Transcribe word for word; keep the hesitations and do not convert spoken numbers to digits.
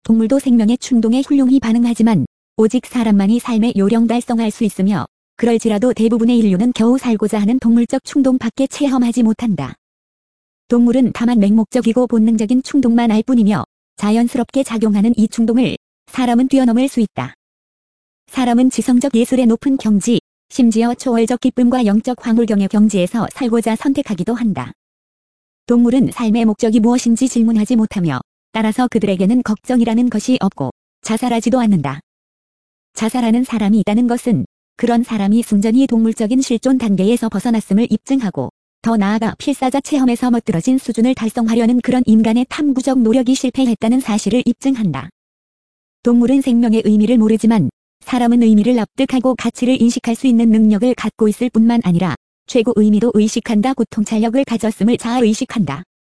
동물도 생명의 충동에 훌륭히 반응하지만 오직 사람만이 삶의 요령 달성할 수 있으며 그럴지라도 대부분의 인류는 겨우 살고자 하는 동물적 충동밖에 체험하지 못한다. 동물은 다만 맹목적이고 본능적인 충동만 알 뿐이며 자연스럽게 작용하는 이 충동을 사람은 뛰어넘을 수 있다. 사람은 지성적 예술의 높은 경지, 심지어 초월적 기쁨과 영적 황홀경의 경지에서 살고자 선택하기도 한다. 동물은 삶의 목적이 무엇인지 질문하지 못하며 따라서 그들에게는 걱정이라는 것이 없고 자살하지도 않는다. 자살하는 사람이 있다는 것은 그런 사람이 순전히 동물적인 실존 단계에서 벗어났음을 입증하고 더 나아가 필사자 체험에서 멋들어진 수준을 달성하려는 그런 인간의 탐구적 노력이 실패했다는 사실을 입증한다. 동물은 생명의 의미를 모르지만 사람은 의미를 납득하고 가치를 인식할 수 있는 능력을 갖고 있을 뿐만 아니라 최고 의미도 의식한다. 고통찰력을 가졌음을 자아의식한다.